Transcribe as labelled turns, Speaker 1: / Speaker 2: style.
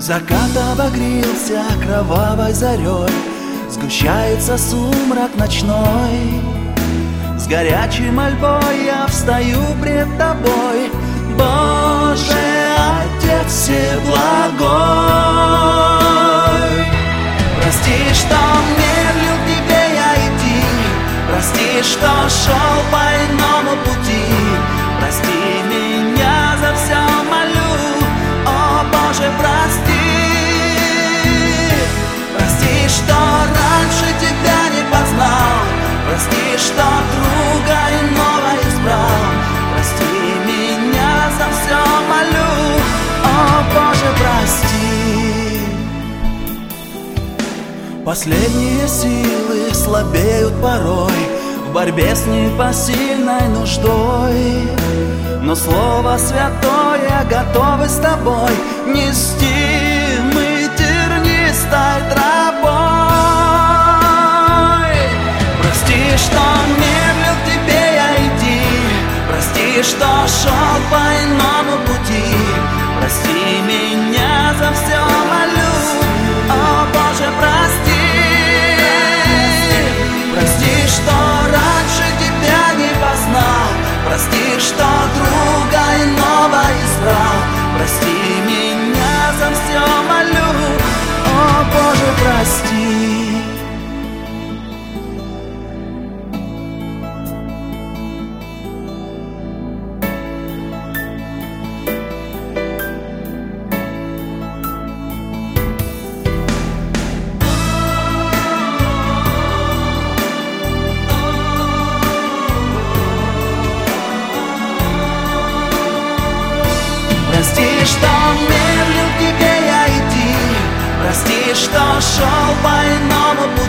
Speaker 1: Закат обогрелся кровавой зарей, сгущается сумрак ночной. С горячей мольбой я встаю пред тобой, Боже, Отец Всеблагой. Прости, что медлил к тебе я идти, прости, что шел по иному пути, прости меня за все, молю, о Боже, прости. Прости, что раньше тебя не познал, прости, что друга иного избрал, прости меня за все, молю, о Боже, прости. Последние силы слабеют порой в борьбе с непосильной нуждой, но Слово Святое готовы с тобой нести мы тернистой тропой. Прости, что медлил к тебе я идти, прости, что шел по иному пути, прости меня за все, молю, о Боже, прости. Прости, что раньше тебя не познал, прости, что друга иного избрал, прости меня за все, молю, о Боже, прости. Прости, что медлил к тебе я идти, прости, что шел по иному пути,